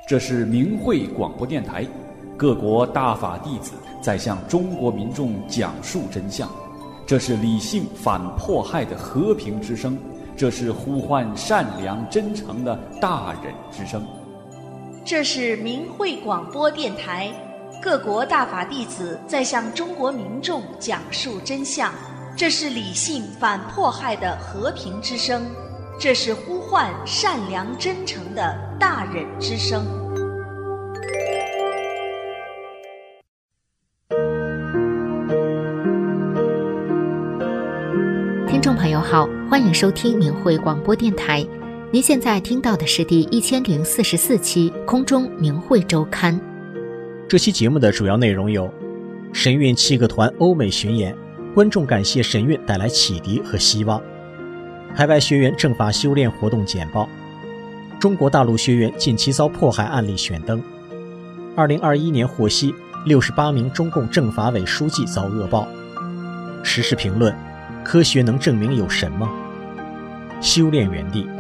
这是明慧广播电台，各国大法弟子在向中国民众讲述真相。这是理性反迫害的和平之声，这是呼唤善良真诚的大忍之声。 这是明慧广播电台，各国大法弟子在向中国民众讲述真相。这是理性反迫害的和平之声，这是呼唤善良真诚的大忍之声。 听众朋友好，欢迎收听明慧广播电台。您现在听到的是第1044期空中明慧周刊。 这期节目的主要内容有：神韵7个团欧美巡演，观众感谢神韵带来启迪和希望；海外学员正法修炼活动简报；中国大陆学员近期遭迫害案例选登；2021年获悉68名中共政法委书记遭恶报；时事评论：科学能证明有神吗？修炼原地。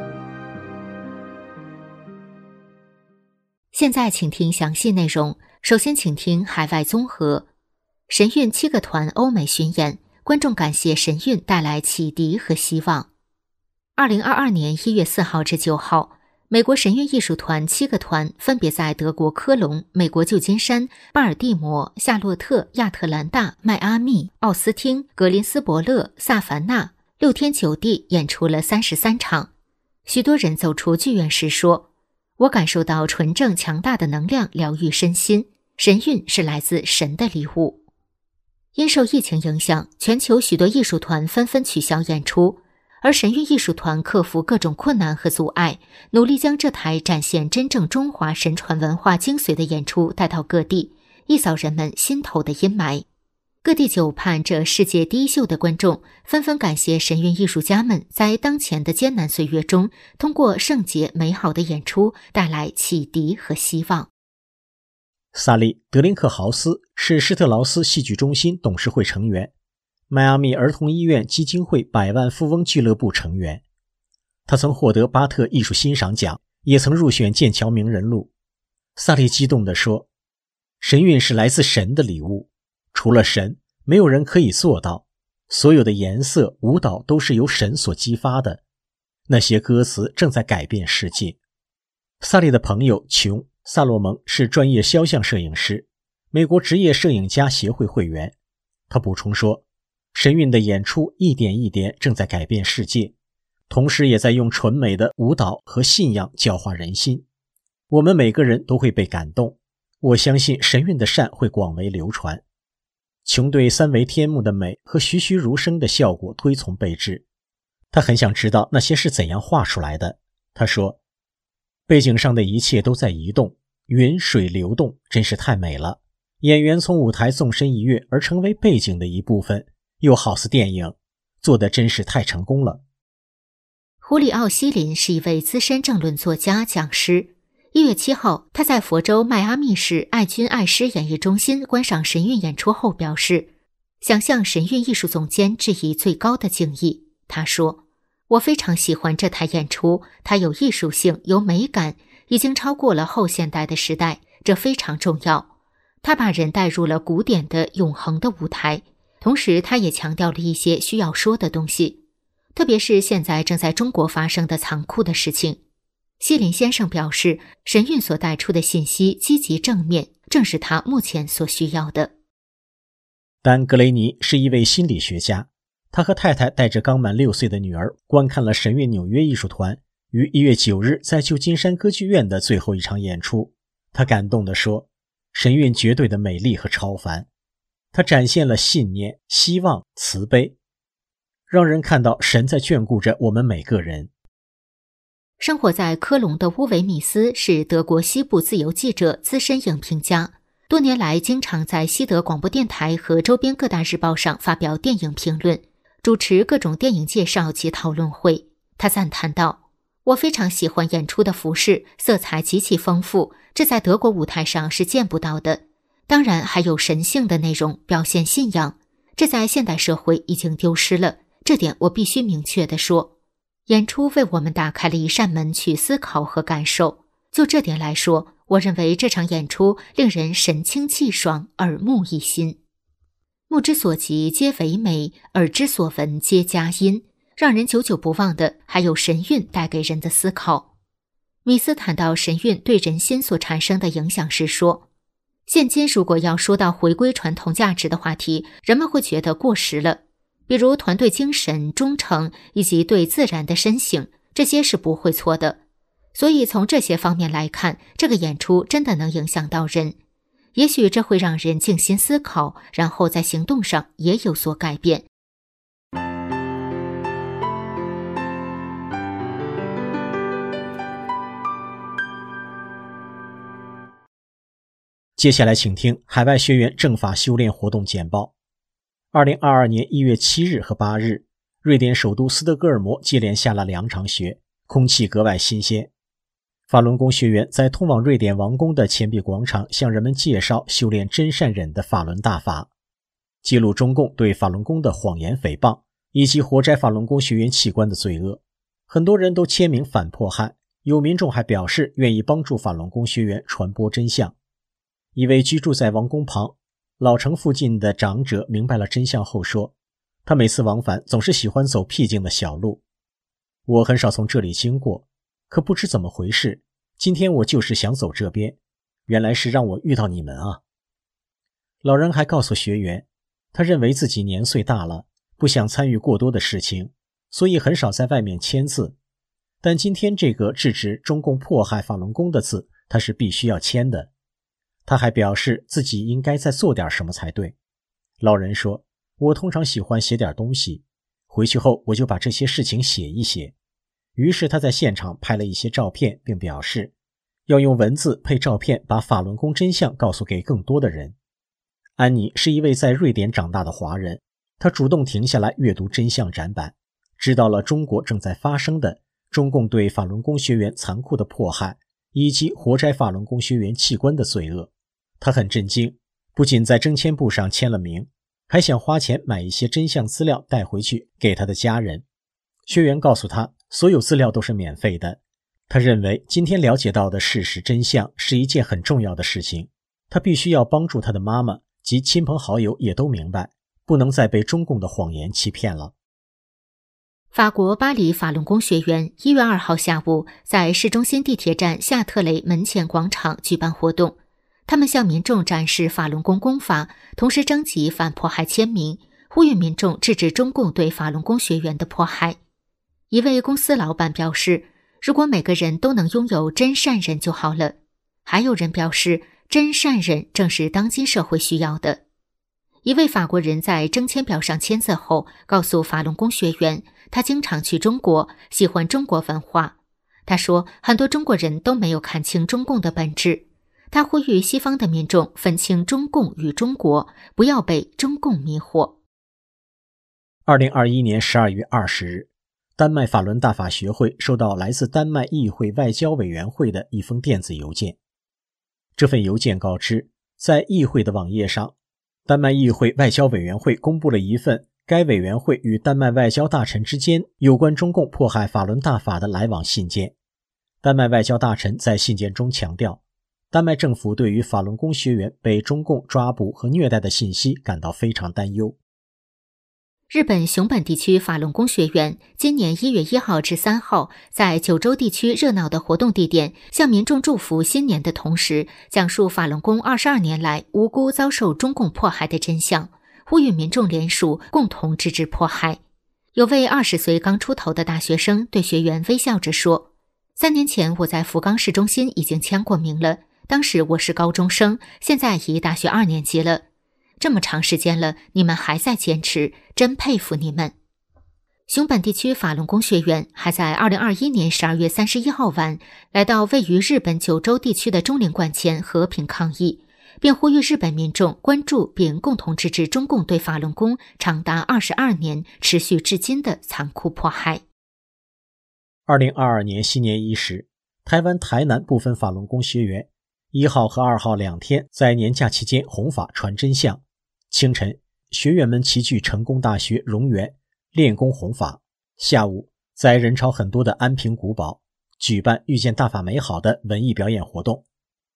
现在请听详细内容。首先请听海外综合。神韵7个团欧美巡演，观众感谢神韵带来启迪和希望。2022年1月4号至9号，美国神韵艺术团7个团分别在德国科隆、美国旧金山、巴尔的摩、夏洛特、亚特兰大、迈阿密、奥斯汀、格林斯伯勒、萨凡纳6天9地演出了33场。许多人走出剧院时说，我感受到纯正强大的能量疗愈身心，神韵是来自神的礼物。因受疫情影响，全球许多艺术团纷纷取消演出，而神韵艺术团克服各种困难和阻碍，努力将这台展现真正中华神传文化精髓的演出带到各地，一扫人们心头的阴霾。各地久盼这世界第一秀的观众纷纷感谢神韵艺术家们在当前的艰难岁月中，通过圣洁美好的演出带来启迪和希望。 萨利·德林克豪斯是施特劳斯戏剧中心董事会成员，迈阿密儿童医院基金会百万富翁俱乐部成员。他曾获得巴特艺术欣赏奖，也曾入选剑桥名人录。萨利激动地说，神韵是来自神的礼物，除了神，没有人可以做到。所有的颜色、舞蹈都是由神所激发的。那些歌词正在改变世界。萨利的朋友琼·萨洛蒙是专业肖像摄影师，美国职业摄影家协会会员。他补充说，神韵的演出一点一点正在改变世界，同时也在用纯美的舞蹈和信仰教化人心。我们每个人都会被感动，我相信神韵的善会广为流传。琼对三维天幕的美和栩栩如生的效果推崇备至，他很想知道那些是怎样画出来的。他说，背景上的一切都在移动，云水流动，真是太美了。演员从舞台纵身一跃而成为背景的一部分，又好似电影，做得真是太成功了。 胡里奥·希林是一位资深政论作家、讲师。1月7号，他在佛州迈阿密市爱君爱诗演艺中心观赏神韵演出后表示，想向神韵艺术总监致以最高的敬意。他说，我非常喜欢这台演出，它有艺术性，有美感，已经超过了后现代的时代，这非常重要。他把人带入了古典的永恒的舞台，同时他也强调了一些需要说的东西，特别是现在正在中国发生的残酷的事情。希林先生表示，神韵所带出的信息积极正面，正是他目前所需要的。 丹·格雷尼是一位心理学家，他和太太带着刚满6岁的女儿观看了神韵纽约艺术团于1月9日在旧金山歌剧院的最后一场演出。他感动地说，神韵绝对的美丽和超凡，它展现了信念、希望、慈悲，让人看到神在眷顾着我们每个人。 生活在科隆的乌维米斯是德国西部自由记者、资深影评家，多年来经常在西德广播电台和周边各大日报上发表电影评论，主持各种电影介绍及讨论会。他赞叹道，我非常喜欢演出的服饰，色彩极其丰富，这在德国舞台上是见不到的。当然还有神性的内容，表现信仰，这在现代社会已经丢失了，这点我必须明确地说。演出为我们打开了一扇门去思考和感受，就这点来说， 我认为这场演出令人神清气爽，耳目一新。目之所及皆为美，耳之所闻皆佳音。让人久久不忘的还有神韵带给人的思考。米斯谈到神韵对人心所产生的影响时说，现今如果要说到回归传统价值的话题，人们会觉得过时了，比如团队精神、忠诚以及对自然的深省，这些是不会错的。所以从这些方面来看，这个演出真的能影响到人。也许这会让人静心思考，然后在行动上也有所改变。 接下来请听海外学员政法修炼活动简报。2022年1月7日和8日，瑞典首都斯德哥尔摩接连下了2场雪，空气格外新鲜。法轮功学员在通往瑞典王宫的钱币广场向人们介绍修炼真善忍的法轮大法，揭露中共对法轮功的谎言诽谤，以及活摘法轮功学员器官的罪恶。很多人都签名反迫害，有民众还表示愿意帮助法轮功学员传播真相。一位居住在王宫旁老城附近的长者明白了真相后说，他每次往返总是喜欢走僻静的小路，我很少从这里经过，可不知怎么回事，今天我就是想走这边，原来是让我遇到你们啊。老人还告诉学员，他认为自己年岁大了，不想参与过多的事情，所以很少在外面签字，但今天这个制止中共迫害法轮功的字，他是必须要签的。他还表示自己应该再做点什么才对。老人说，我通常喜欢写点东西，回去后我就把这些事情写一写。于是他在现场拍了一些照片，并表示要用文字配照片把法轮功真相告诉给更多的人。安妮是一位在瑞典长大的华人，她主动停下来阅读真相展板，知道了中国正在发生的中共对法轮功学员残酷的迫害，以及活摘法轮功学员器官的罪恶。他很震惊，不仅在征签簿上签了名，还想花钱买一些真相资料带回去给他的家人。学员告诉他，所有资料都是免费的。他认为今天了解到的事实真相是一件很重要的事情，他必须要帮助他的妈妈及亲朋好友也都明白，不能再被中共的谎言欺骗了。 法国巴黎法轮功学员1月2号下午在市中心地铁站夏特雷门前广场举办活动，他们向民众展示法轮功功法，同时征集反迫害签名，呼吁民众制止中共对法轮功学员的迫害。一位公司老板表示，如果每个人都能拥有真善忍就好了。还有人表示，真善忍正是当今社会需要的。一位法国人在征签表上签字后，告诉法轮功学员，他经常去中国，喜欢中国文化。他说，很多中国人都没有看清中共的本质。他呼吁西方的民众分清中共与中国，不要被中共迷惑。 2021年12月20日，丹麦法轮大法学会收到来自丹麦议会外交委员会的一封电子邮件。这份邮件告知，在议会的网页上，丹麦议会外交委员会公布了一份该委员会与丹麦外交大臣之间有关中共迫害法轮大法的来往信件。丹麦外交大臣在信件中强调，丹麦政府对于法轮功学员被中共抓捕和虐待的信息感到非常担忧。 日本熊本地区法轮功学员今年1月1号至3号在九州地区热闹的活动地点，向民众祝福新年的同时，讲述法轮功22年来无辜遭受中共迫害的真相，呼吁民众联署，共同制止迫害。有位20岁刚出头的大学生对学员微笑着说，3年前我在福冈市中心已经签过名了，当时我是高中生，现在已大学2年级了。这么长时间了，你们还在坚持，真佩服你们。熊本地区法轮功学员还在2021年12月31号晚来到位于日本九州地区的中领馆前和平抗议，并呼吁日本民众关注并共同制止中共对法轮功长达22年持续至今的残酷迫害。 2022年新年伊始，台湾台南部分法轮功学员1号和2号2天在年假期间弘法传真相。清晨，学员们齐聚成功大学荣园练功弘法，下午在人潮很多的安平古堡举办遇见大法美好的文艺表演活动。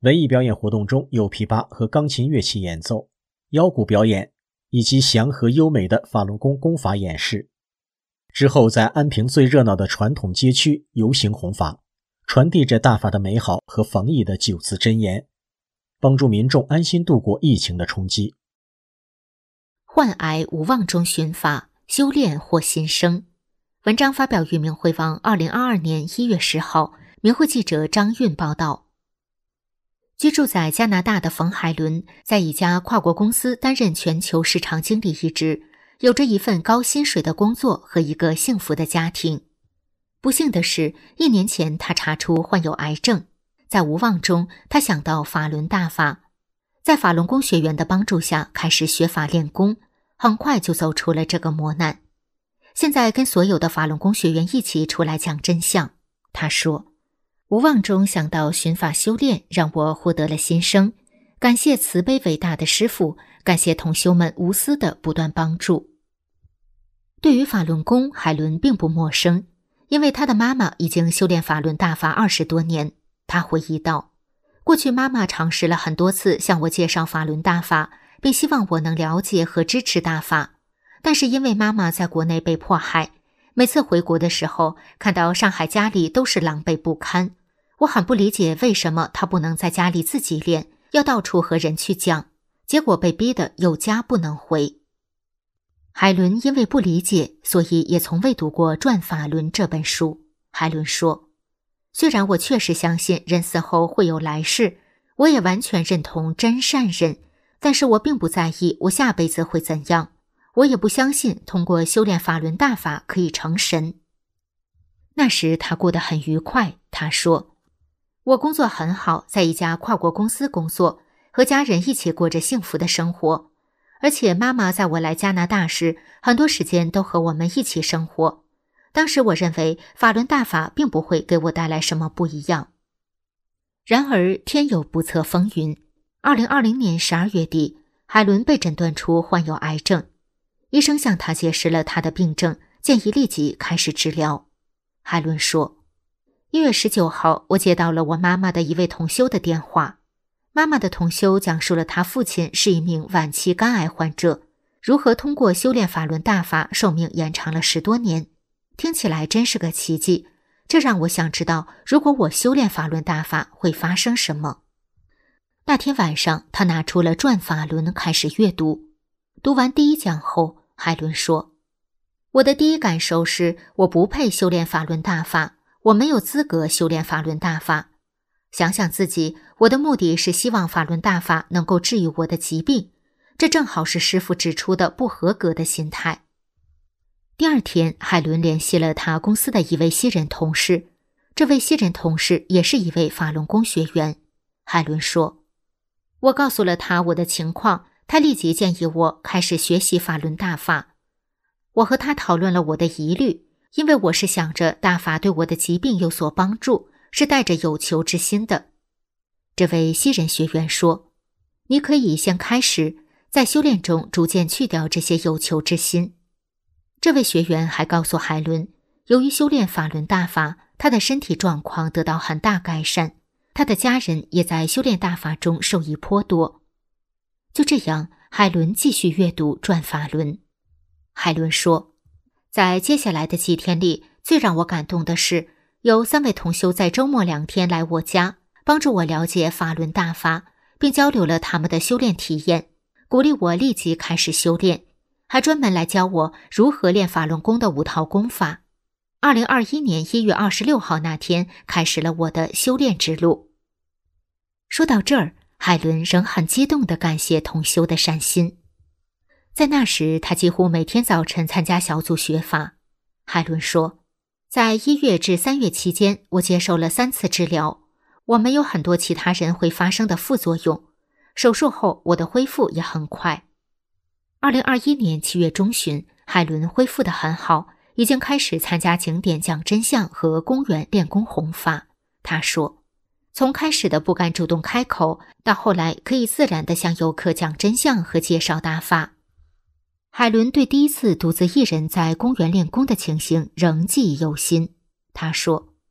文艺表演活动中有琵琶和钢琴乐器演奏、腰鼓表演以及祥和优美的法轮功功法演示。之后在安平最热闹的传统街区游行弘法，传递着大法的美好和防疫的9字真言，帮助民众安心度过疫情的冲击。 患癌无望中寻法，修炼获新生。文章发表于明慧网2022年1月10号，明慧记者张韵报道。居住在加拿大的冯海伦，在一家跨国公司担任全球市场经理一职，有着一份高薪水的工作和一个幸福的家庭。不幸的是，1年前他查出患有癌症，在无望中，他想到法轮大法，在法轮功学员的帮助下开始学法练功，很快就走出了这个磨难。现在跟所有的法轮功学员一起出来讲真相。他说，无望中想到寻法修炼，让我获得了新生，感谢慈悲伟大的师父，感谢同修们无私的不断帮助。对于法轮功，海伦并不陌生，因为他的妈妈已经修炼法轮大法20多年。他回忆道，过去妈妈尝试了很多次向我介绍法轮大法，并希望我能了解和支持大法，但是因为妈妈在国内被迫害，每次回国的时候，看到上海家里都是狼狈不堪，我很不理解为什么她不能在家里自己练，要到处和人去讲，结果被逼得有家不能回。海伦因为不理解，所以也从未读过《转法轮》这本书。海伦说，虽然我确实相信人死后会有来世，我也完全认同真善忍，但是我并不在意我下辈子会怎样，我也不相信通过修炼法轮大法可以成神。那时他过得很愉快，他说，我工作很好，在一家跨国公司工作，和家人一起过着幸福的生活，而且妈妈在我来加拿大时，很多时间都和我们一起生活。当时我认为法轮大法并不会给我带来什么不一样。然而天有不测风云，2020年12月底，海伦被诊断出患有癌症，医生向他解释了他的病症，建议立即开始治疗。海伦说，1月19号，我接到了我妈妈的一位同修的电话。妈妈的同修讲述了他父亲是一名晚期肝癌患者，如何通过修炼法轮大法寿命延长了10多年。听起来真是个奇迹，这让我想知道，如果我修炼法轮大法会发生什么。那天晚上，他拿出了《转法轮》开始阅读。读完第1讲后，海伦说，我的第一感受是我不配修炼法轮大法，我没有资格修炼法轮大法。想想自己，我的目的是希望法轮大法能够治愈我的疾病，这正好是师父指出的不合格的心态。第2天，海伦联系了他公司的一位西人同事，这位西人同事也是一位法轮功学员。海伦说，我告诉了他我的情况，他立即建议我开始学习法轮大法。我和他讨论了我的疑虑，因为我是想着大法对我的疾病有所帮助，是带着有求之心的。这位西人学员说，你可以先开始，在修炼中逐渐去掉这些有求之心。这位学员还告诉海伦，由于修炼法轮大法，他的身体状况得到很大改善，他的家人也在修炼大法中受益颇多。就这样，海伦继续阅读《转法轮》。海伦说，在接下来的几天里，最让我感动的是，有3位同修在周末2天来我家，帮助我了解法轮大法，并交流了他们的修炼体验，鼓励我立即开始修炼，还专门来教我如何练法轮功的5套功法。2021年1月26号那天，开始了我的修炼之路。说到这儿，海伦仍很激动地感谢同修的善心。在那时，他几乎每天早晨参加小组学法。海伦说，在1月至3月期间，我接受了3次治疗，我没有很多其他人会发生的副作用，手术后我的恢复也很快。2021年7月中旬，海伦恢复得很好，已经开始参加景点讲真相和公园练功弘法。他说，从开始的不敢主动开口，到后来可以自然地向游客讲真相和介绍大法。海伦对第1次独自一人在公园练功的情形仍记忆犹新。他说，那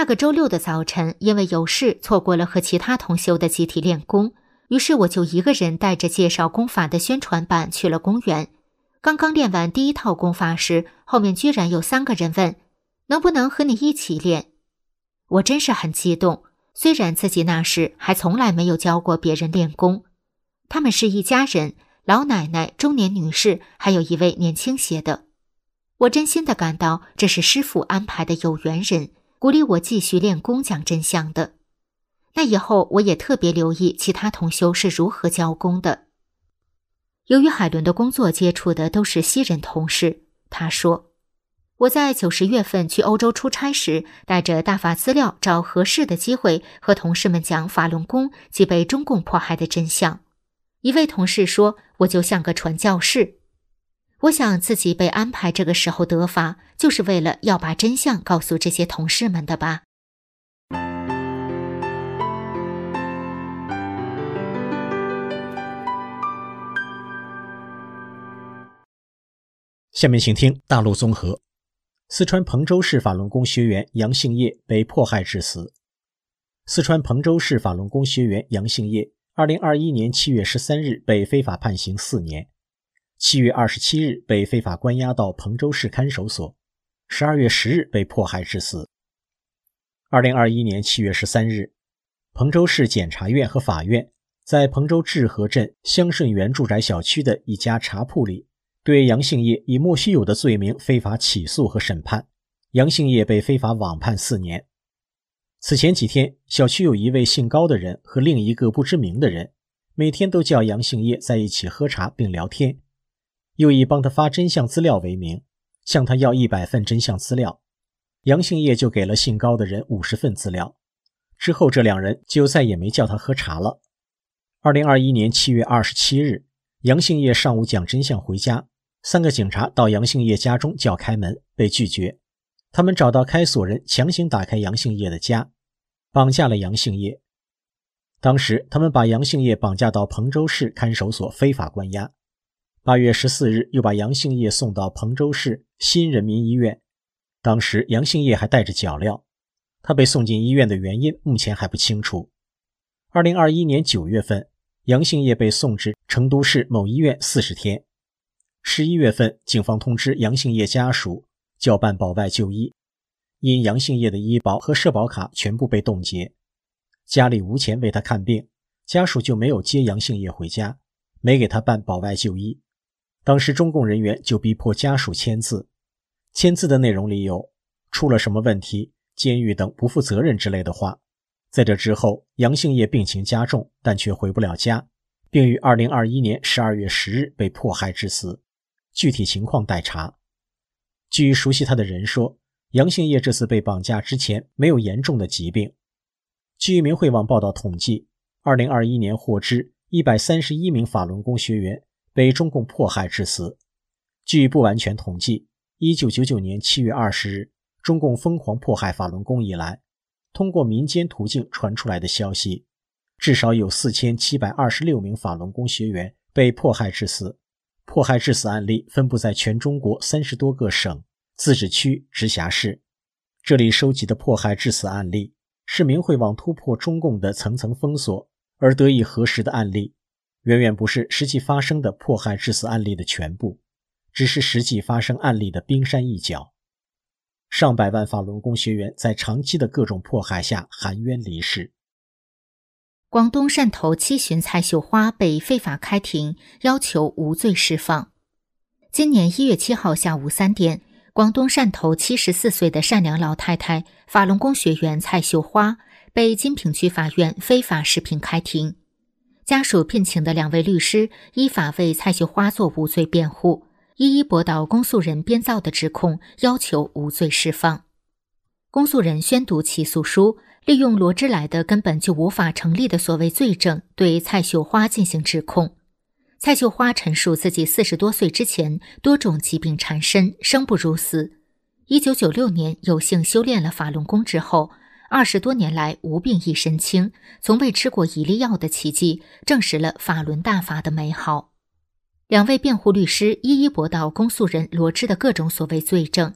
那个周六的早晨，因为有事错过了和其他同修的集体练功，于是我就一个人带着介绍功法的宣传板去了公园。刚刚练完第一套功法时，后面居然有3个人问能不能和你一起练。我真是很激动，虽然自己那时还从来没有教过别人练功。他们是一家人，老奶奶、中年女士，还有一位年轻些的。我真心地感到这是师父安排的有缘人，鼓励我继续练功讲真相的。那以后我也特别留意其他同修是如何教功的。由于海伦的工作接触的都是西人同事，他说，我在9、10月份去欧洲出差时，带着大法资料找合适的机会和同事们讲法轮功及被中共迫害的真相。一位同事说，我就像个传教士。我想自己被安排这个时候得法，就是为了要把真相告诉这些同事们的吧。 下面请听大陆综合。四川彭州市法轮功学员杨姓业被迫害致死。四川彭州市法轮功学员杨姓业2021年7月13日被非法判刑4年，7月27日被非法关押到彭州市看守所，12月10日被迫害致死。2021年7月13日，彭州市检察院和法院在彭州志和镇香顺园住宅小区的一家茶铺里，对杨姓业以莫须有的罪名非法起诉和审判，杨姓业被非法网判4年。此前几天，小区有一位姓高的人和另一个不知名的人，每天都叫杨姓业在一起喝茶并聊天，又以帮他发真相资料为名，向他要100份真相资料。杨姓业就给了姓高的人50份资料，之后这2人就再也没叫他喝茶了。2021年7月27日，杨姓业上午讲真相回家，3个警察到杨姓业家中叫开门，被拒绝。他们找到开锁人，强行打开杨姓业的家，绑架了杨姓业。当时他们把杨姓业绑架到彭州市看守所非法关押。8月14日又把杨姓业送到彭州市新人民医院，当时杨姓业还带着脚镣，他被送进医院的原因目前还不清楚。2021年9月份，杨姓业被送至成都市某医院40天。11月份，警方通知杨姓业家属叫办保外就医，因杨姓业的医保和社保卡全部被冻结，家里无钱为他看病，家属就没有接杨姓业回家，没给他办保外就医。当时中共人员就逼迫家属签字，签字的内容里有出了什么问题，监狱等不负责任之类的话。在这之后，杨姓业病情加重，但却回不了家，并于2021年12月10日被迫害致死，具体情况待查。据熟悉他的人说，杨姓业这次被绑架之前没有严重的疾病。据明慧网报道统计，2021年获知131名法轮功学员被中共迫害致死。据不完全统计，1999年7月20日，中共疯狂迫害法轮功以来，通过民间途径传出来的消息，至少有4726名法轮功学员被迫害致死。迫害致死案例分布在全中国30多个省、自治区、直辖市。这里收集的迫害致死案例是明慧网突破中共的层层封锁而得以核实的案例，远远不是实际发生的迫害致死案例的全部，只是实际发生案例的冰山一角。上百万法轮功学员在长期的各种迫害下含冤离世。 广东汕头7旬蔡秀花被非法开庭，要求无罪释放。今年1月7号下午3点，广东汕头74岁的善良老太太法轮功学员蔡秀花被金平区法院非法释平开庭。家属聘请的2位律师依法为蔡秀花做无罪辩护，一一驳倒公诉人编造的指控，要求无罪释放。公诉人宣读起诉书，利用罗织来的根本就无法成立的所谓罪证，对蔡秀花进行指控。蔡秀花陈述自己40多岁之前多种疾病缠身，生不如死。1996年有幸修炼了法轮功之后，20多年来无病一身轻，从未吃过一粒药的奇迹，证实了法轮大法的美好。2位辩护律师一一驳倒公诉人罗织的各种所谓罪证。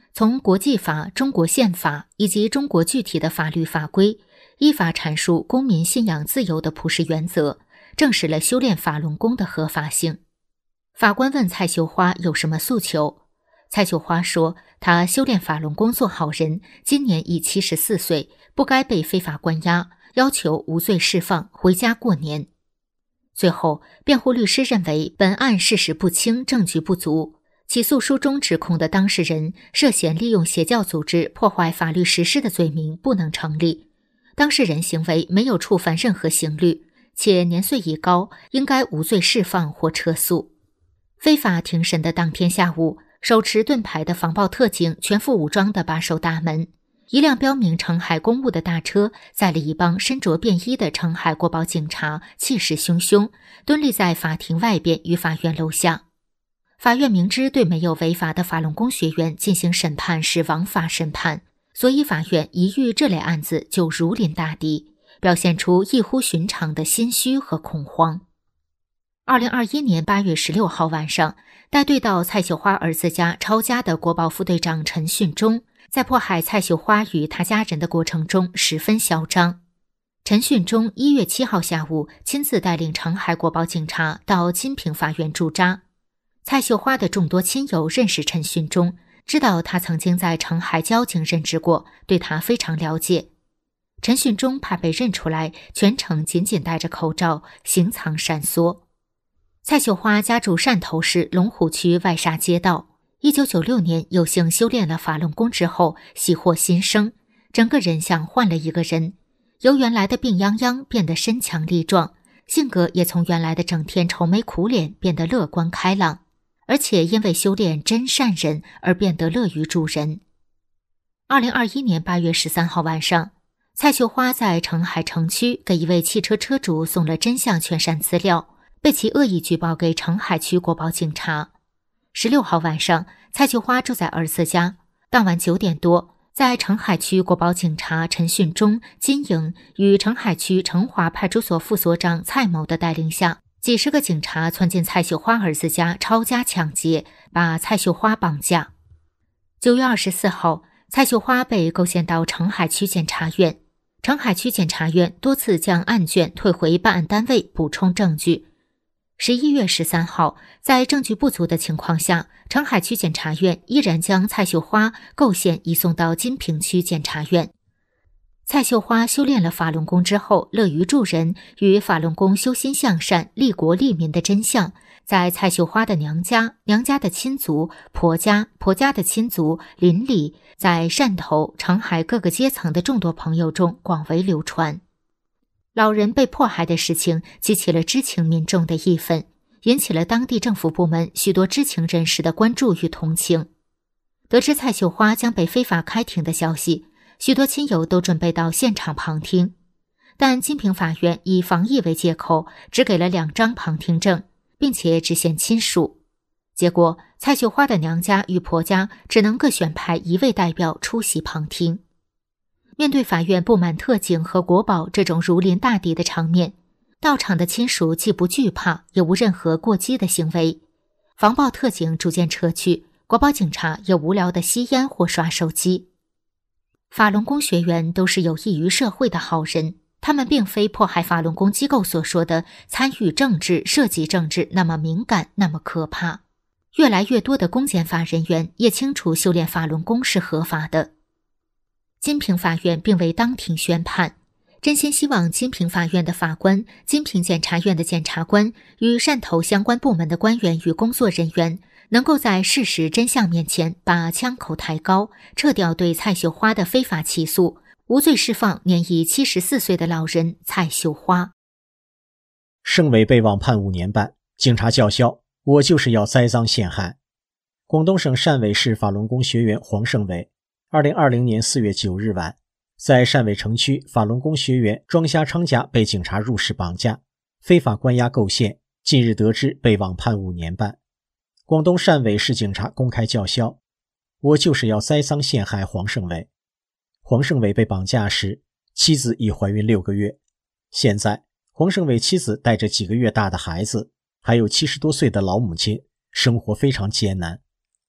从国际法、中国宪法以及中国具体的法律法规，依法阐述公民信仰自由的普世原则，证实了修炼法轮功的合法性。法官问蔡秀花有什么诉求，蔡秀花说，她修炼法轮功做好人，今年已74岁，不该被非法关押，要求无罪释放，回家过年。最后，辩护律师认为本案事实不清，证据不足，起诉书中指控的当事人涉嫌利用邪教组织破坏法律实施的罪名不能成立，当事人行为没有触犯任何刑律，且年岁已高，应该无罪释放或撤诉。非法庭审的当天下午，手持盾牌的防暴特警全副武装地把守大门，一辆标明澄海公务的大车载了一帮身着便衣的澄海国保警察，气势汹汹，蹲立在法庭外边与法院楼下。法院明知对没有违法的法轮功学员进行审判是枉法审判，所以法院一遇这类案子就如临大敌，表现出异乎寻常的心虚和恐慌。2021年8月16号晚上，带队到蔡秀花儿子家抄家的国保副队长陈训忠，在迫害蔡秀花与他家人的过程中十分嚣张。陈训忠1月7号下午亲自带领澄海国保警察到金平法院驻扎。蔡秀花的众多亲友认识陈训忠，知道他曾经在澄海交警任职过，对他非常了解。陈训忠怕被认出来，全程紧紧戴着口罩，行藏闪缩。蔡秀花家住汕头市龙虎区外沙街道，1996年有幸修炼了法轮功之后，喜获新生，整个人像换了一个人，由原来的病殃殃变得身强力壮，性格也从原来的整天愁眉苦脸变得乐观开朗，而且因为修炼真善忍而变得乐于助人。2021年8月13号晚上，蔡秀花在澄海城区给一位汽车车主送了真相全删资料，被其恶意举报给澄海区国保警察。16号晚上，蔡秀花住在儿子家，当晚9点多，在澄海区国保警察陈训忠、金营与澄海区成华派出所副所长蔡某的带领下，几十个警察窜进蔡秀花儿子家抄家抢劫，把蔡秀花绑架。9月24号，蔡秀花被构陷到澄海区检察院，澄海区检察院多次将案卷退回办案单位补充证据。11月13号，在证据不足的情况下，澄海区检察院依然将蔡秀花构陷移送到金平区检察院。蔡秀花修炼了法轮功之后，乐于助人，与法轮功修心向善、利国利民的真相，在蔡秀花的娘家、娘家的亲族、婆家、婆家的亲族、邻里，在汕头、澄海各个阶层的众多朋友中广为流传。老人被迫害的事情激起了知情民众的义愤，引起了当地政府部门许多知情人士的关注与同情。得知蔡秀花将被非法开庭的消息，许多亲友都准备到现场旁听，但金平法院以防疫为借口，只给了2张旁听证，并且只限亲属。结果，蔡秀花的娘家与婆家只能各选派1位代表出席旁听。面对法院布满特警和国保这种如临大敌的场面，到场的亲属既不惧怕，也无任何过激的行为。防暴特警逐渐撤去，国保警察也无聊地吸烟或刷手机。法轮功学员都是有益于社会的好人，他们并非迫害法轮功机构所说的参与政治、涉及政治那么敏感，那么可怕。越来越多的公检法人员也清楚修炼法轮功是合法的。金平法院并未当庭宣判，真心希望金平法院的法官、金平检察院的检察官与汕头相关部门的官员与工作人员能够在事实真相面前把枪口抬高，撤掉对蔡秀花的非法起诉，无罪释放年已74岁的老人蔡秀花。 盛伟被网判5年半，警察叫嚣：“我就是要栽赃陷害。”广东省汕尾市法轮功学员黄盛伟2020年4月9日晚，在汕尾城区法轮功学员庄虾昌家被警察入室绑架，非法关押构陷，近日得知被网判5年半。广东汕尾市警察公开叫嚣：“我就是要栽赃陷害黄盛伟。”黄盛伟被绑架时，妻子已怀孕6个月。现在，黄盛伟妻子带着几个月大的孩子，还有70多岁的老母亲，生活非常艰难。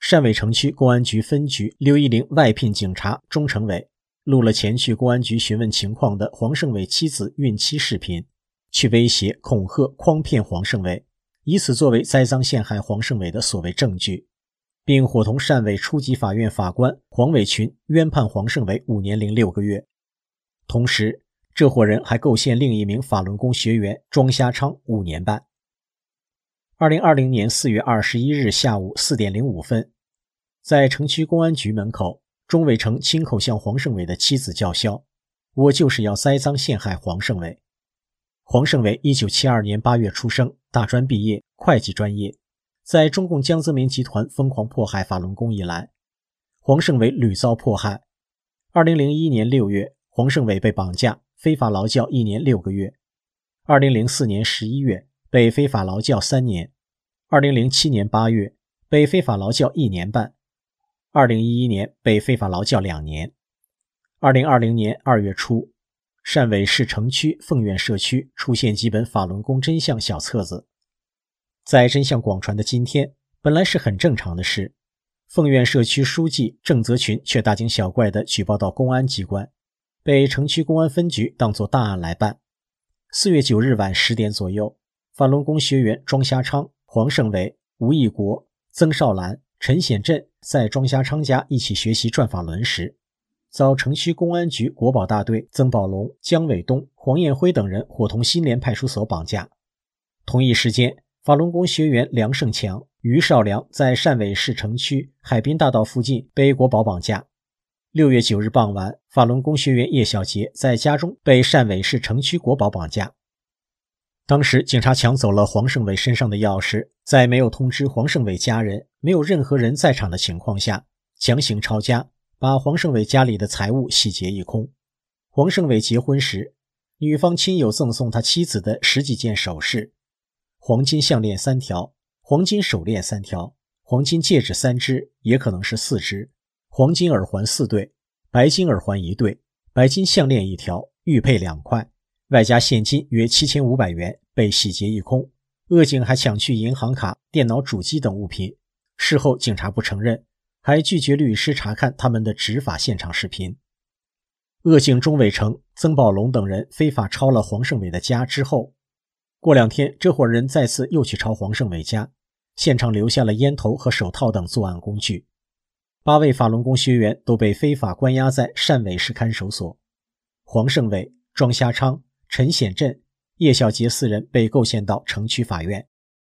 汕尾城区公安局分局610外聘警察钟成伟录了前去公安局询问情况的黄胜伟妻子孕期视频，去威胁、恐吓、诓骗黄胜伟，以此作为栽赃陷害黄胜伟的所谓证据，并伙同汕尾初级法院法官黄伟群冤判黄胜伟5年0.6个月。同时，这伙人还构陷另一名法轮功学员庄虾昌5年半。2020年4月21日下午4点05分，在城区公安局门口，钟伟成亲口向黄胜伟的妻子叫嚣：“我就是要栽赃陷害黄胜伟。”黄胜伟1972年8月出生，大专毕业，会计专业。在中共江泽民集团疯狂迫害法轮功以来，黄胜伟屡遭迫害。2001年6月，黄胜伟被绑架，非法劳教1年6个月。2004年11月，被非法劳教3年。2007年8月，被非法劳教1年半。2011年被非法劳教2年。2020年2月初，汕尾市城区凤苑社区出现几本法轮功真相小册子。在真相广传的今天，本来是很正常的事，凤苑社区书记郑泽群却大惊小怪地举报到公安机关，被城区公安分局当作大案来办。4月9日晚10点左右，法轮功学员庄虾昌、黄胜伟、吴义国、曾少兰、陈显振在庄虾昌家一起学习转法轮时，遭城区公安局国保大队曾宝龙、姜伟东、黄彦辉等人伙同新联派出所绑架。同一时间，法轮功学员梁胜强、于少良在汕尾市城区海滨大道附近被国保绑架。6月9日傍晚，法轮功学员叶小杰在家中被汕尾市城区国保绑架。当时警察抢走了黄胜伟身上的钥匙，在没有通知黄胜伟家人、没有任何人在场的情况下，强行抄家，把黄胜伟家里的财物洗劫一空。黄胜伟结婚时，女方亲友赠送他妻子的10几件首饰，黄金项链3条，黄金手链3条，黄金戒指3只，也可能是4只，黄金耳环4对，白金耳环1对，白金项链1条，玉佩2块，外加现金约7500元被洗劫一空。恶警还抢去银行卡、电脑主机等物品。事后警察不承认，还拒绝律师查看他们的执法现场视频。恶警钟伟成、曾宝龙等人非法抄了黄胜伟的家之后，过2天，这伙人再次又去抄黄胜伟家，现场留下了烟头和手套等作案工具。8位法轮功学员都被非法关押在汕尾市看守所。黄胜伟、庄虾昌、陈显振、叶小杰4人被构陷到城区法院。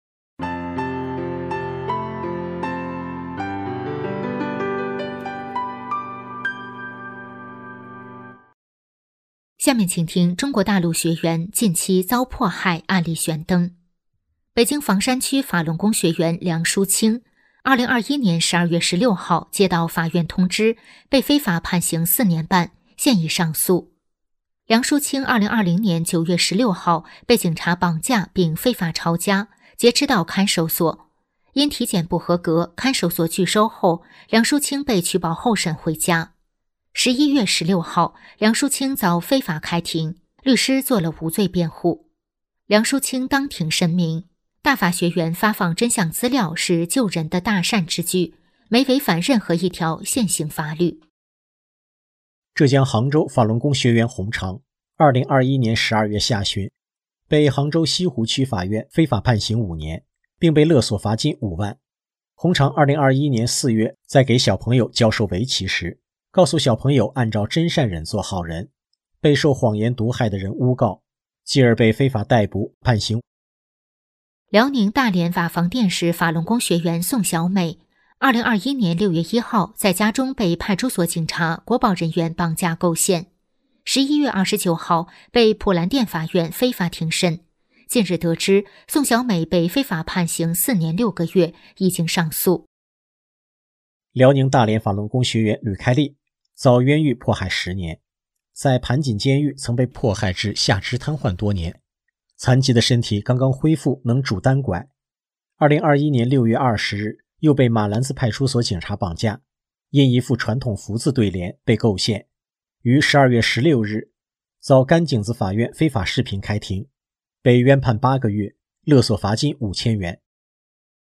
下面请听中国大陆学员近期遭迫害案例悬灯。北京房山区法轮功学员梁淑清2021年12月16号接到法院通知，被非法判刑4年半，现已上诉。梁淑清2020年9月16号被警察绑架并非法抄家，劫持到看守所。因体检不合格，看守所拒收后，梁淑清被取保候审回家。11月16号，梁淑清遭非法开庭，律师做了无罪辩护。梁淑清当庭声明，大法学员发放真相资料是救人的大善之举，没违反任何一条现行法律。 浙江杭州法轮功学员洪长2021年12月下旬被杭州西湖区法院非法判刑5年，并被勒索罚金5万。洪长2021年4月在给小朋友教授围棋时，告诉小朋友按照真善忍做好人，被受谎言毒害的人诬告，继而被非法逮捕判刑。 辽宁大连瓦房店市法轮功学员宋小美2021年6月1号在家中被派出所警察、国保人员绑架构陷，11月29号被普兰店法院非法庭审。近日得知，宋小美被非法判刑4年6个月，已经上诉。 辽宁大连法轮功学员吕开丽遭冤狱迫害10年，在盘锦监狱曾被迫害至下肢瘫痪多年，残疾的身体刚刚恢复，能拄单拐。2021年6月20日又被马兰子派出所警察绑架，因一副传统福字对联被构陷，于12月16日遭甘井子法院非法视频开庭，被冤判8个月，勒索罚金5000元。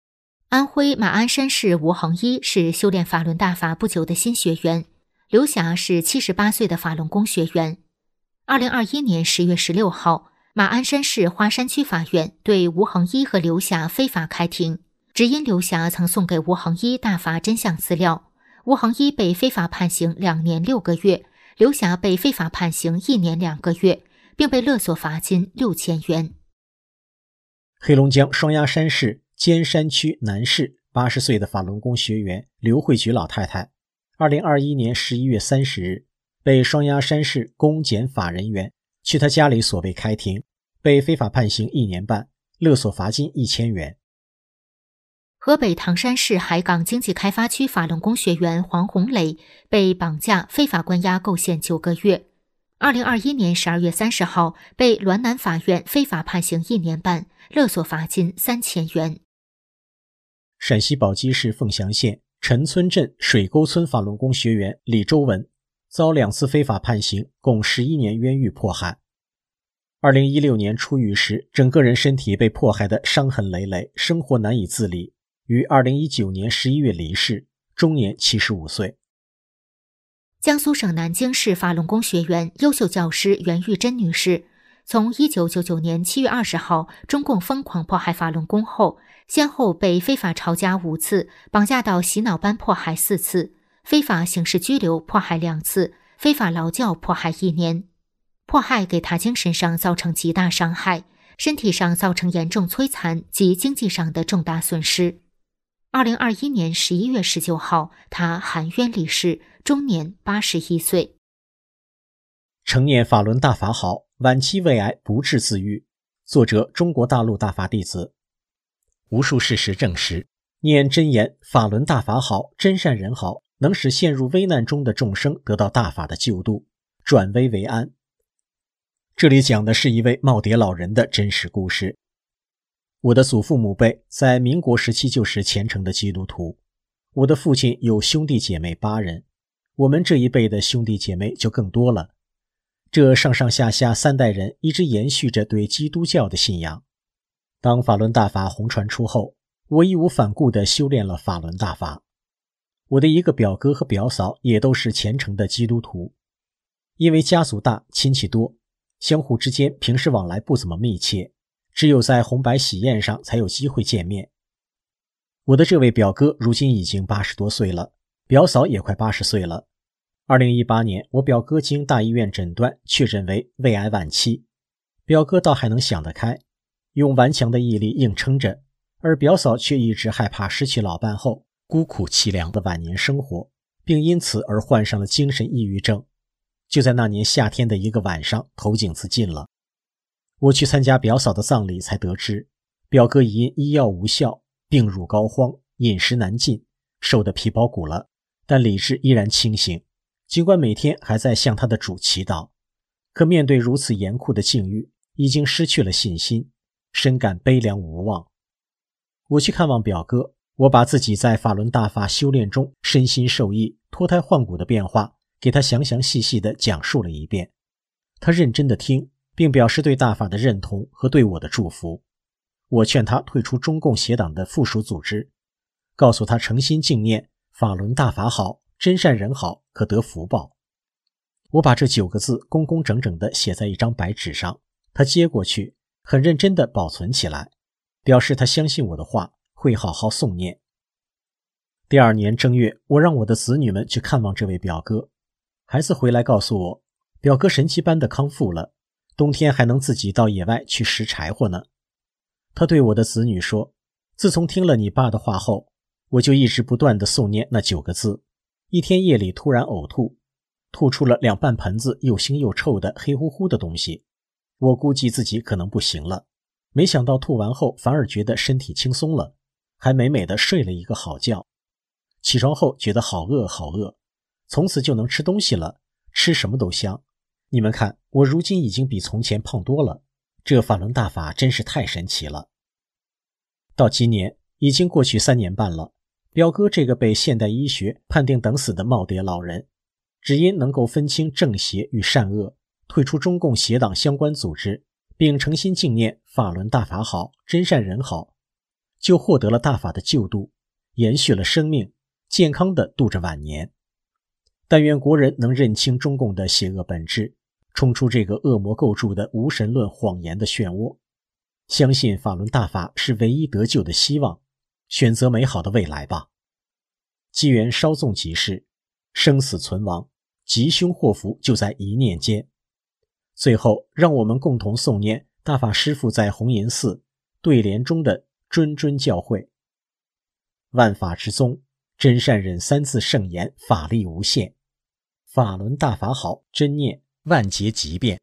安徽马鞍山市吴恒一是修炼法轮大法不久的新学员，刘霞是78岁的法轮功学员。2021年10月16号，马鞍山市花山区法院对吴恒一和刘霞非法开庭，只因刘霞曾送给吴恒一大法真相资料。吴恒一被非法判刑2年6个月，刘霞被非法判刑1年2个月，并被勒索罚金6000元。 黑龙江双鸭山市尖山区南市80岁的法轮功学员刘慧菊老太太，2021年11月30日被双鸭山市公检法人员去她家里所谓开庭，被非法判刑1年半，勒索罚金1000元。 河北唐山市海港经济开发区法轮功学员黄红磊被绑架非法关押构陷9个月。2021年12月30号被滦南法院非法判刑1年半，勒索罚金3000元。 陕西宝鸡市凤翔县陈村镇水沟村法轮功学员李周文遭2次非法判刑，共11年冤狱迫害。2016年出狱时，整个人身体被迫害得伤痕累累，生活难以自理，于2019年11月离世，终年75岁。 江苏省南京市法轮功学员、优秀教师袁玉珍女士，从1999年7月20号中共疯狂迫害法轮功后，先后被非法抄家5次，绑架到洗脑班迫害4次，非法刑事拘留迫害2次，非法劳教迫害1年。迫害给她精神上造成极大伤害，身体上造成严重摧残及经济上的重大损失。2021年11月19号，她含冤离世，终年81岁。 承念法轮大法好，晚期胃癌不治自愈。作者中国大陆大法弟子。无数事实证实，念真言法轮大法好，真善人好，能使陷入危难中的众生得到大法的救度，转危为安。这里讲的是一位耄耋老人的真实故事。我的祖父母辈在民国时期就是虔诚的基督徒，我的父亲有兄弟姐妹8人，我们这一辈的兄弟姐妹就更多了。这上上下下3代人一直延续着对基督教的信仰。当法轮大法红传出后，我义无反顾地修炼了法轮大法。我的一个表哥和表嫂也都是虔诚的基督徒，因为家族大，亲戚多，相互之间平时往来不怎么密切，只有在红白喜宴上才有机会见面。我的这位表哥如今已经80多岁了，表嫂也快80岁了。2018年，我表哥经大医院诊断确诊为胃癌晚期，表哥倒还能想得开，用顽强的毅力硬撑着，而表嫂却一直害怕失去老伴后孤苦凄凉的晚年生活，并因此而患上了精神抑郁症。就在那年夏天的一个晚上，投井自尽了。我去参加表嫂的葬礼才得知，表哥已因医药无效，病入膏肓，饮食难进，瘦得皮包骨了，但理智依然清醒，尽管每天还在向他的主祈祷，可面对如此严酷的境遇，已经失去了信心，深感悲凉无望。我去看望表哥，我把自己在法轮大法修炼中身心受益、脱胎换骨的变化给他详详细细地讲述了一遍。他认真地听，并表示对大法的认同和对我的祝福。我劝他退出中共邪党的附属组织，告诉他诚心敬念法轮大法好，真善人好，可得福报。我把这9个字工工整整地写在一张白纸上，他接过去，很认真地保存起来，表示他相信我的话，会好好诵念。第2年正月，我让我的子女们去看望这位表哥。孩子回来告诉我，表哥神奇般的康复了，冬天还能自己到野外去拾柴火呢。他对我的子女说，自从听了你爸的话后，我就一直不断地诵念那9个字，一天夜里突然呕吐，吐出了2半盆子又腥又臭的黑乎乎的东西。我估计自己可能不行了，没想到吐完后反而觉得身体轻松了，还美美地睡了一个好觉。起床后觉得好饿好饿，从此就能吃东西了，吃什么都香。你们看，我如今已经比从前胖多了，这法轮大法真是太神奇了。到今年已经过去3年半了，表哥这个被现代医学判定等死的耄耋老人，只因能够分清正邪与善恶，退出中共邪党相关组织，并诚心敬念法轮大法好，真善人好， 就获得了大法的救度，延续了生命，健康地度着晚年。但愿国人能认清中共的邪恶本质，冲出这个恶魔构筑的无神论谎言的漩涡，相信法轮大法是唯一得救的希望，选择美好的未来吧。机缘稍纵即逝，生死存亡，吉凶祸福就在一念间。最后，让我们共同诵念大法师父在红岩寺对联中的谆谆教诲：万法之宗，真善忍三字圣言，法力无限。法轮大法好，真念万劫即变。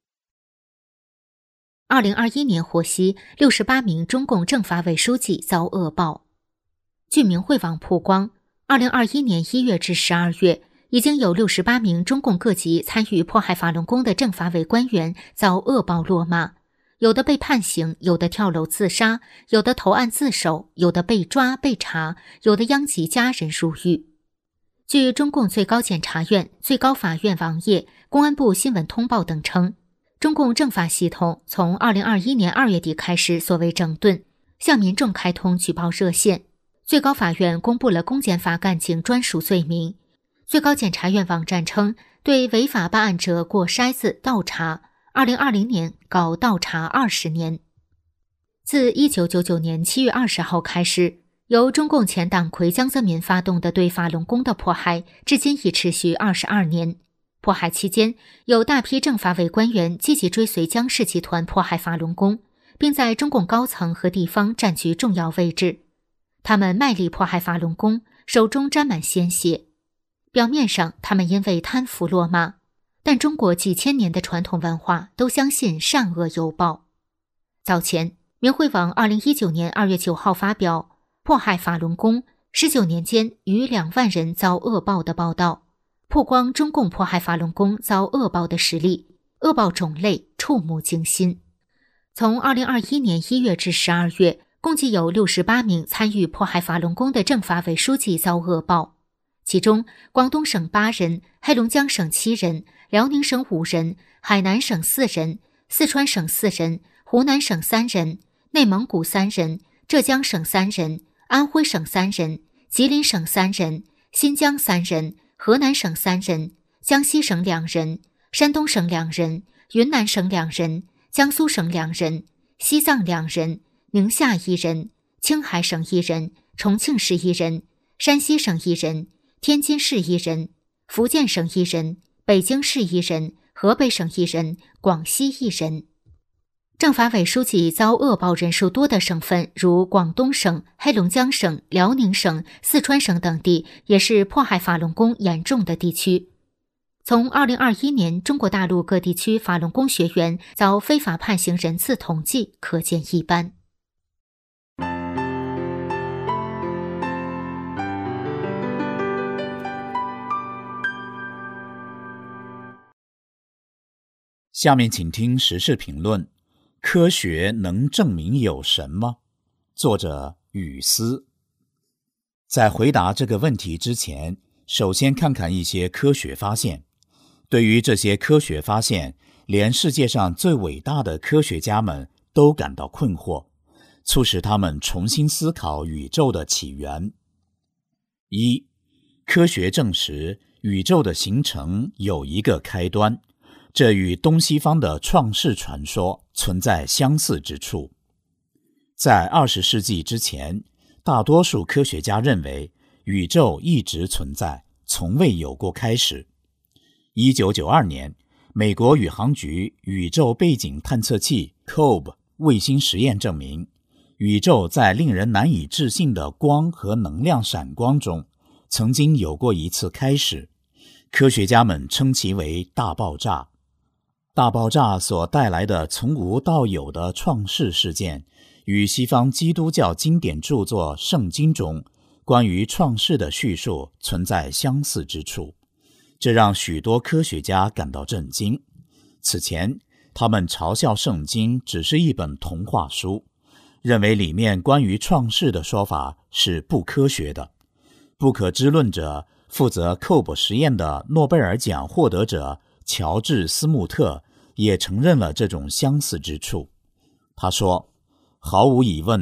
2021年获悉，68名中共政法委书记遭恶报。据明慧网曝光，2021年1月至12月，已经有68名中共各级参与迫害法轮功的政法委官员遭恶报落马，有的被判刑，有的跳楼自杀，有的投案自首，有的被抓被查，有的殃及家人入狱。据中共最高检察院、最高法院网页、公安部新闻通报等称，中共政法系统从2021年2月底开始所谓整顿，向民众开通举报热线。最高法院公布了公检法干警专属罪名。最高检察院网站称，对违法办案者过筛子倒查，2020年搞倒查20年。自1999年7月20号开始，由中共前党魁江泽民发动的对法轮功的迫害，至今已持续22年。迫害期间，有大批政法委官员积极追随江氏集团迫害法轮功，并在中共高层和地方占据重要位置。他们卖力迫害法轮功，手中沾满鲜血。表面上，他们因为贪腐落马，但中国几千年的传统文化都相信善恶有报。早前，明慧网2019年2月9号发表迫害法轮功19年间逾2万人遭恶报的报道，曝光中共迫害法轮功遭恶报的实例，恶报种类触目惊心。从2021年1月至12月，共计有68名参与迫害法轮功的政法委书记遭恶报，其中广东省8人，黑龙江省7人，辽宁省5人，海南省4人，四川省4人，湖南省3人，内蒙古3人，浙江省3人，安徽省3人，吉林省3人，新疆3人，河南省3人，江西省2人，山东省2人，云南省2人，江苏省2人，西藏2人，宁夏1人，青海省1人，重庆市1人，山西省1人，天津市1人，福建省1人，北京市1人，河北省1人，广西1人。政法委书记遭恶报人数多的省份如广东省、黑龙江省、辽宁省、四川省等地，也是迫害法轮功严重的地区。从2021年中国大陆各地区法轮功学员遭非法判刑人次统计可见一斑。 下面请听时事评论：科学能证明有神吗？作者雨思。在回答这个问题之前，首先看看一些科学发现。对于这些科学发现，连世界上最伟大的科学家们都感到困惑，促使他们重新思考宇宙的起源。一、科学证实宇宙的形成有一个开端，这与东西方的创世传说存在相似之处。在20世纪之前，大多数科学家认为宇宙一直存在，从未有过开始。1992年，美国宇航局宇宙背景探测器 COBE 卫星实验证明，宇宙在令人难以置信的光和能量闪光中曾经有过一次开始，科学家们称其为大爆炸。大爆炸所带来的从无到有的创世事件，与西方基督教经典著作《圣经》中关于创世的叙述存在相似之处，这让许多科学家感到震惊。此前，他们嘲笑《圣经》只是一本童话书，认为里面关于创世的说法是不科学的。不可知论者负责COBE实验的诺贝尔奖获得者乔治·斯穆特也承认了这种相似之处。他说，毫无疑问，大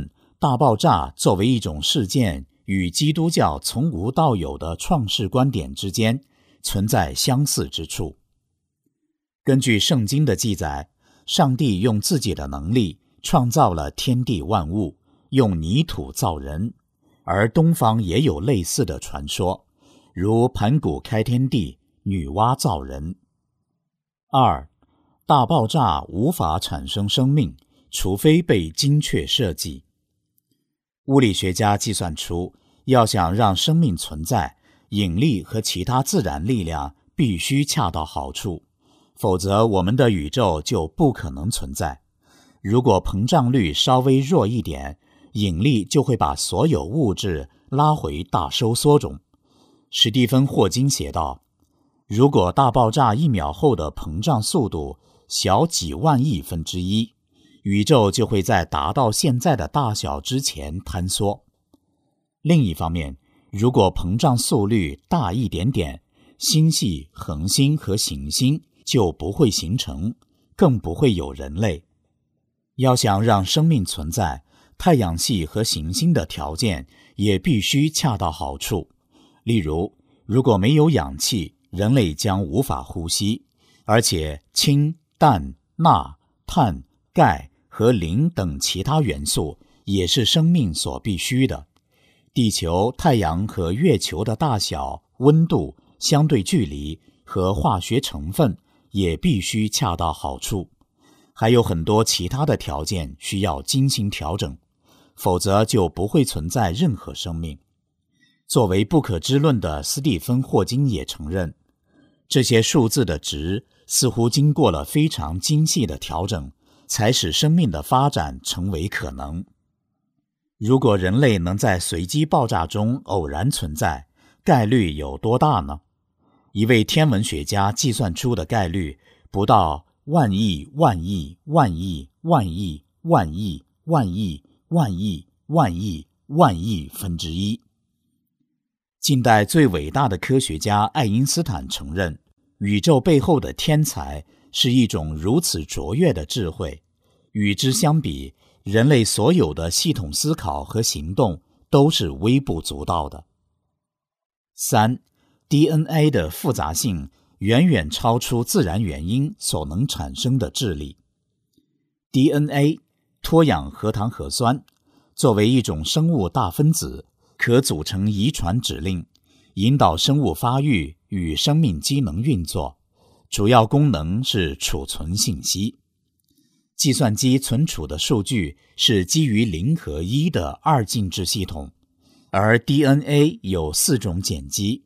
大爆炸作为一种事件与基督教从无到有的创世观点之间存在相似之处。根据圣经的记载，上帝用自己的能力创造了天地万物，用泥土造人，而东方也有类似的传说，如盘古开天地，女娲造人。2. 大爆炸无法产生生命，除非被精确设计。物理学家计算出，要想让生命存在，引力和其他自然力量必须恰到好处，否则我们的宇宙就不可能存在。如果膨胀率稍微弱一点，引力就会把所有物质拉回大收缩中。史蒂芬·霍金写道，如果大爆炸1秒后的膨胀速度小几万亿分之一，宇宙就会在达到现在的大小之前坍缩。另一方面，如果膨胀速率大一点点，星系、恒星和行星就不会形成，更不会有人类。要想让生命存在，太阳系和行星的条件也必须恰到好处。例如，如果没有氧气，人类将无法呼吸，而且氢、氮、钠、碳、钙和磷等其他元素也是生命所必须的。地球、太阳和月球的大小、温度、相对距离和化学成分也必须恰到好处。还有很多其他的条件需要精心调整，否则就不会存在任何生命。作为不可知论的斯蒂芬·霍金也承认，这些数字的值似乎经过了非常精细的调整，才使生命的发展成为可能。如果人类能在随机爆炸中偶然存在，概率有多大呢？一位天文学家计算出的概率不到万亿万亿万亿万亿万亿万亿万亿万亿万亿分之一。近代最伟大的科学家爱因斯坦承认，宇宙背后的天才是一种如此卓越的智慧，与之相比，人类所有的系统思考和行动都是微不足道的。3. DNA 的复杂性远远超出自然原因所能产生的智力。DNA 脱氧核糖核酸作为一种生物大分子，可组成遗传指令，引导生物发育与生命机能运作，主要功能是储存信息。计算机存储的数据是基于0和1的二进制系统，而 DNA 有4种碱基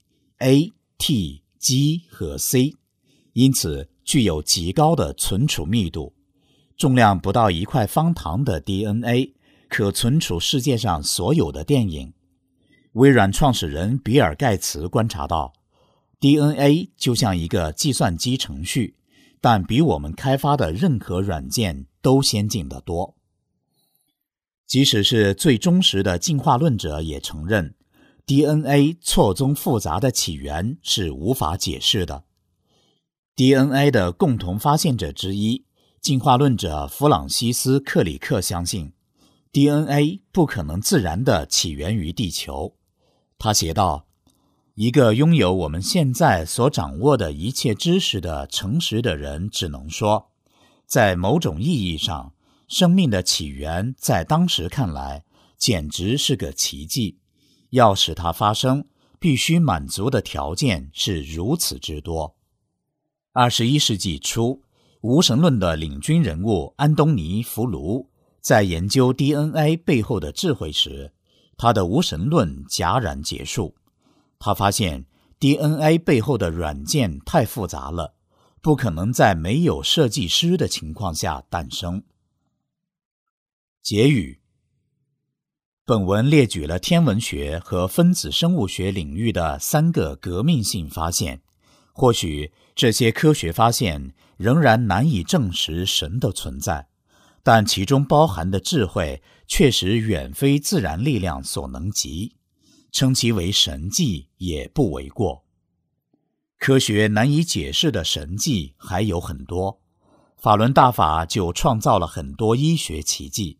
A、T、G 和 C， 因此具有极高的存储密度。重量不到1块方糖的 DNA 可存储世界上所有的电影。微软创始人比尔·盖茨观察到， DNA 就像一个计算机程序，但比我们开发的任何软件都先进得多。即使是最忠实的进化论者也承认， DNA 错综复杂的起源是无法解释的。DNA 的共同发现者之一，进化论者弗朗西斯·克里克相信， DNA 不可能自然地起源于地球。他写道，一个拥有我们现在所掌握的一切知识的诚实的人只能说，在某种意义上，生命的起源在当时看来简直是个奇迹，要使它发生，必须满足的条件是如此之多。21世纪初，无神论的领军人物安东尼·弗卢在研究 DNA 背后的智慧时，他的无神论戛然结束。他发现 DNA 背后的软件太复杂了，不可能在没有设计师的情况下诞生。结语：本文列举了天文学和分子生物学领域的3个革命性发现。或许这些科学发现仍然难以证实神的存在，但其中包含的智慧确实远非自然力量所能及，称其为神迹也不为过。科学难以解释的神迹还有很多，法轮大法就创造了很多医学奇迹，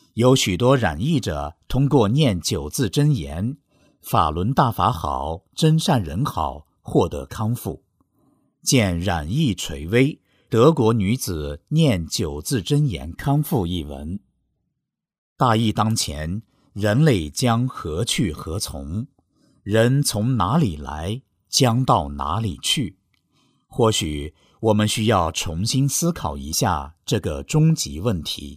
有许多染疫者通过念9字真言，法轮大法好，真善人好，获得康复。见染疫垂危，德国女子念9字真言康复一文。大疫当前，人类将何去何从？人从哪里来，将到哪里去？或许我们需要重新思考一下这个终极问题。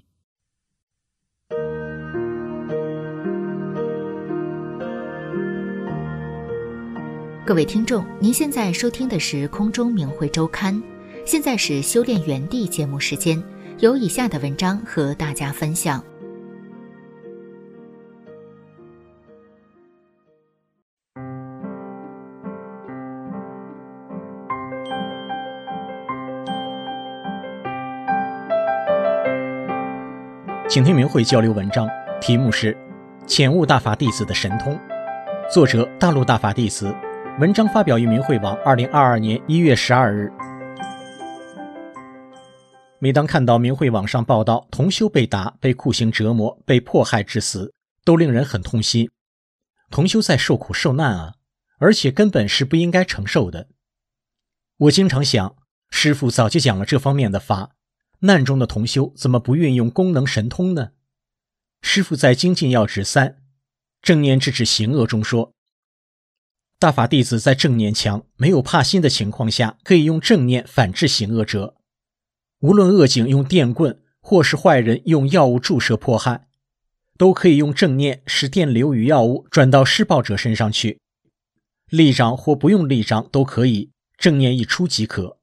各位听众，您现在收听的是空中明慧周刊，现在是修炼园地节目时间，有以下的文章和大家分享。 请听明慧交流文章，题目是浅悟大法弟子的神通，作者大陆大法弟子，文章发表于明慧网2022年1月12日。每当看到明慧网上报道同修被打、被酷刑折磨、被迫害致死，都令人很痛心。同修在受苦受难啊，而且根本是不应该承受的。我经常想，师父早就讲了这方面的法，难中的同修怎么不运用功能神通呢？师父在精进要旨3正念制止行恶中说，大法弟子在正念强、没有怕心的情况下，可以用正念反制行恶者。无论恶警用电棍，或是坏人用药物注射迫害，都可以用正念使电流与药物转到施暴者身上去。立掌或不用立掌都可以，正念一出即可。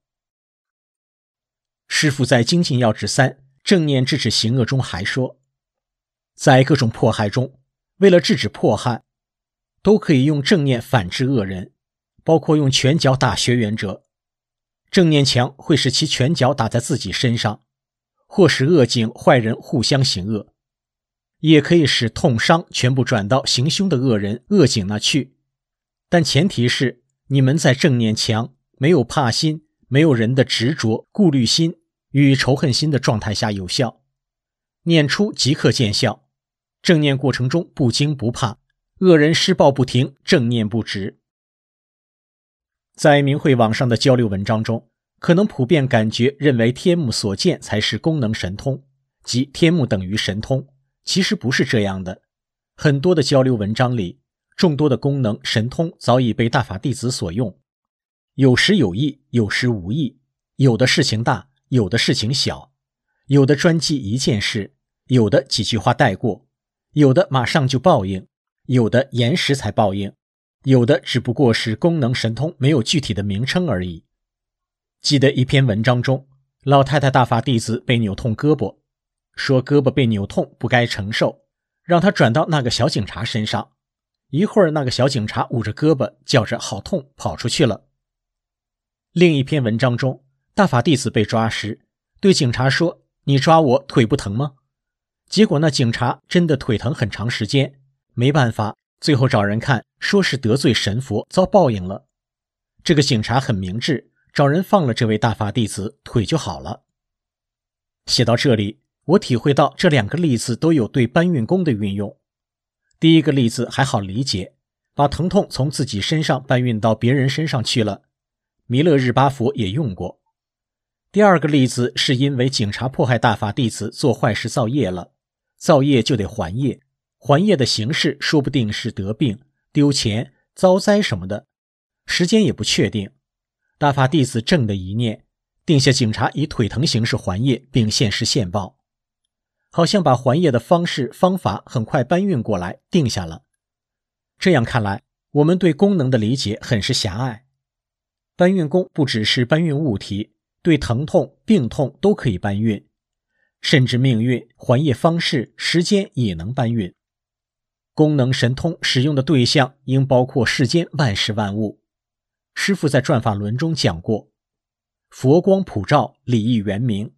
师父在精进要旨3正念制止行恶中还说，在各种迫害中，为了制止迫害，都可以用正念反制恶人，包括用拳脚打学员者。正念强会使其拳脚打在自己身上，或使恶警坏人互相行恶，也可以使痛伤全部转到行凶的恶人恶警那去。但前提是你们在正念强、没有怕心、没有人的执着、顾虑心与仇恨心的状态下有效，念出即刻见效。正念过程中不惊不怕，恶人施暴不停，正念不止。在明慧网上的交流文章中，可能普遍感觉认为天目所见才是功能神通，即天目等于神通，其实不是这样的。很多的交流文章里，众多的功能神通早已被大法弟子所用，有时有意，有时无意，有的事情大，有的事情小，有的专记一件事，有的几句话带过，有的马上就报应，有的延时才报应，有的只不过是功能神通没有具体的名称而已。记得一篇文章中，老太太大法弟子被扭痛胳膊，说胳膊被扭痛不该承受，让他转到那个小警察身上。一会儿那个小警察捂着胳膊叫着好痛跑出去了。另一篇文章中，大法弟子被抓时，对警察说，你抓我腿不疼吗？结果那警察真的腿疼很长时间，没办法，最后找人看，说是得罪神佛，遭报应了。这个警察很明智，找人放了这位大法弟子，腿就好了。写到这里，我体会到这2个例子都有对搬运功的运用。第一个例子还好理解，把疼痛从自己身上搬运到别人身上去了，弥勒日巴佛也用过。第二个例子是因为警察迫害大法弟子做坏事造业了，造业就得还业，还业的形式说不定是得病、丢钱、遭灾什么的，时间也不确定。大法弟子正的一念，定下警察以腿疼形式还业，并限时现报，好像把还业的方式方法很快搬运过来定下了。这样看来，我们对功能的理解很是狭隘。搬运功不只是搬运物体，对疼痛、病痛都可以搬运，甚至命运、还业方式、时间也能搬运。功能神通使用的对象应包括世间万事万物。师父在转法轮中讲过，佛光普照，理义圆明。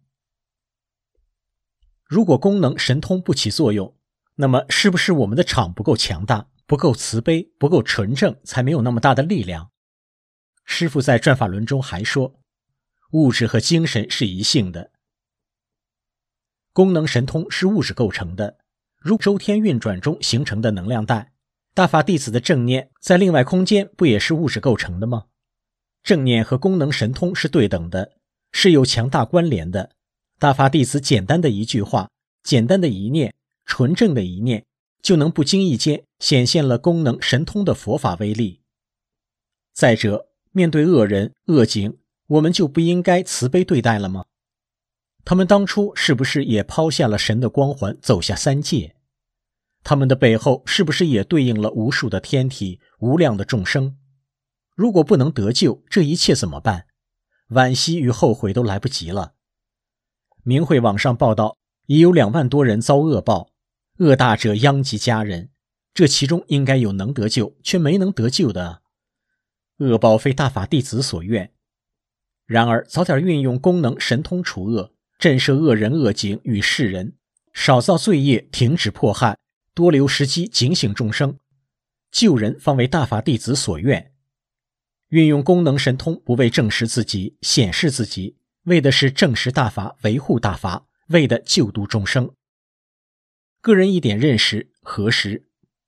如果功能神通不起作用，那么是不是我们的场不够强大，不够慈悲，不够纯正，才没有那么大的力量？师父在转法轮中还说，物质和精神是一性的。功能神通是物质构成的， 如周天运转中形成的能量带。大法弟子的正念在另外空间不也是物质构成的吗？正念和功能神通是对等的，是有强大关联的。大法弟子简单的一句话，简单的一念，纯正的一念，就能不经意间显现了功能神通的佛法威力。再者，面对恶人恶境，我们就不应该慈悲对待了吗？他们当初是不是也抛下了神的光环，走下三界？他们的背后是不是也对应了无数的天体，无量的众生？如果不能得救，这一切怎么办？惋惜与后悔都来不及了。明慧网上报道，已有2万多人遭恶报，恶大者殃及家人，这其中应该有能得救却没能得救的。恶报非大法弟子所愿。然而早点运用功能神通除恶，震慑恶人恶境与世人，少造罪业，停止迫害，多留时机警醒众生，救人方为大法弟子所愿。运用功能神通不为证实自己显示自己，为的是证实大法，维护大法，为的救度众生。个人一点认识核实。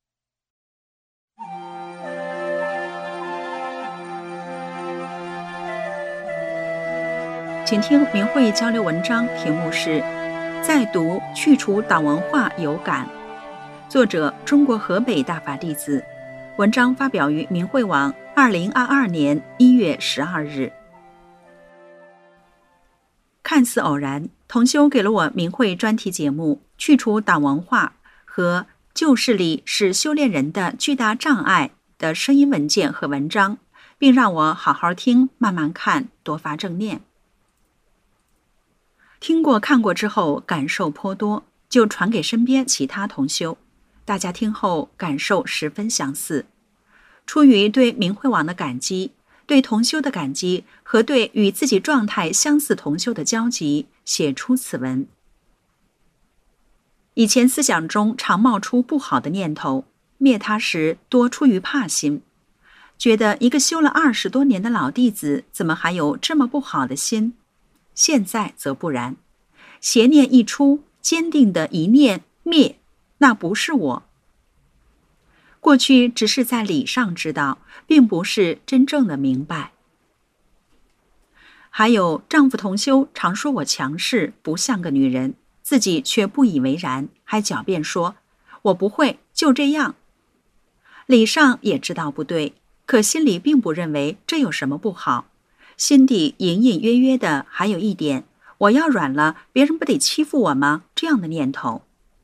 请听明慧交流文章，题目是再读去除党文化有感，作者中国河北大法弟子，文章发表于明慧网2022年1月12日。看似偶然，同修给了我明慧专题节目去除党文化和旧势力是修炼人的巨大障碍的声音文件和文章，并让我好好听，慢慢看，多发正念。听过看过之后感受颇多，就传给身边其他同修，大家听后感受十分相似。出于对明慧网的感激，对同修的感激和对与自己状态相似同修的交集，写出此文。以前思想中常冒出不好的念头，灭它时多出于怕心，觉得一个修了20多年的老弟子怎么还有这么不好的心。现在则不然，邪念一出，坚定的一念灭，那不是我。过去只是在理上知道，并不是真正的明白。还有丈夫同修常说我强势，不像个女人，自己却不以为然，还狡辩说我不会，就这样。理上也知道不对，可心里并不认为这有什么不好。心底隐隐约约的还有一点，我要软了，别人不得欺负我吗？这样的念头。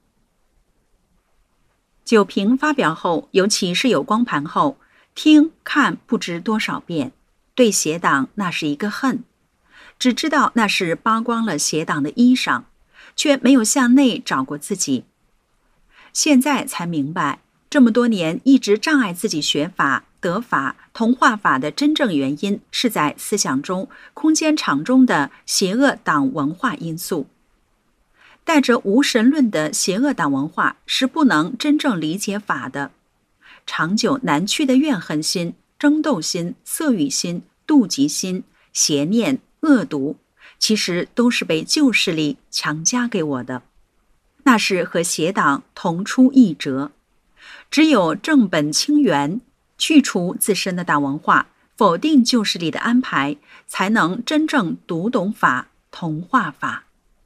酒瓶发表后，尤其是有光盘后，听看不知多少遍，对邪党那是一个恨，只知道那是扒光了邪党的衣裳，却没有向内找过自己。现在才明白，这么多年一直障碍自己学法得法同化法的真正原因，是在思想中空间场中的邪恶党文化因素。带着无神论的邪恶党文化是不能真正理解法的。长久难去的怨恨心、争斗心、色欲心、妒忌心、邪念、恶毒，其实都是被旧势力强加给我的，那是和邪党同出一辙。只有正本清源，去除自身的党文化，否定旧势力的安排，才能真正读懂法，同化法。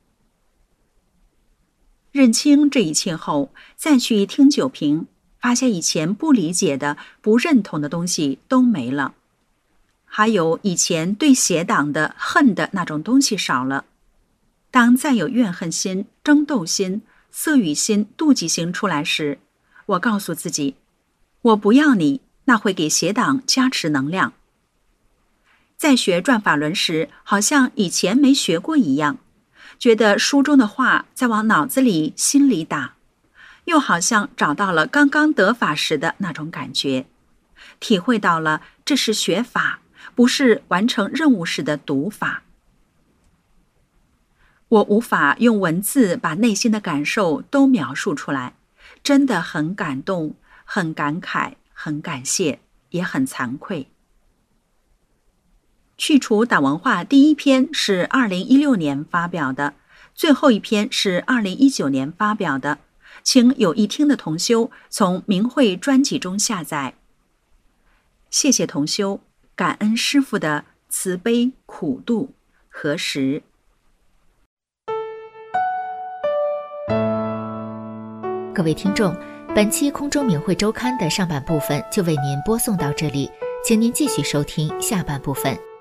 认清这一切后，再去听酒瓶，发现以前不理解的、不认同的东西都没了，还有以前对邪党的恨的那种东西少了。当再有怨恨心、争斗心、色欲心、妒忌心出来时，我告诉自己，我不要你，那会给邪党加持能量。在学转法轮时，好像以前没学过一样，觉得书中的话在往脑子里、心里打，又好像找到了刚刚得法时的那种感觉，体会到了这是学法，不是完成任务时的读法。我无法用文字把内心的感受都描述出来，真的很感动，很感慨，很感谢，也很惭愧。去除党文化第一篇是2016年发表的，最后一篇是2019年发表的， 请有意听的同修从明慧专辑中下载。谢谢同修，感恩师父的慈悲苦度何时。 各位听众，本期空中明慧周刊的上半部分就为您播送到这里，请您继续收听下半部分。